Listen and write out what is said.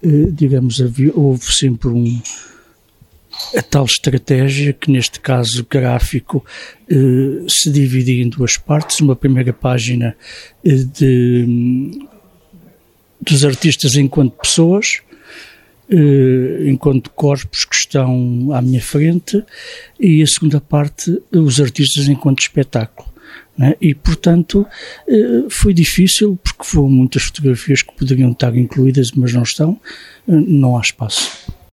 digamos, houve sempre a tal estratégia que, neste caso gráfico, se dividia em duas partes. Uma primeira página dos artistas enquanto pessoas, enquanto corpos que estão à minha frente, e a segunda parte, os artistas enquanto espetáculo. Né? E, portanto, foi difícil, porque foram muitas fotografias que poderiam estar incluídas, mas não estão, não há espaço.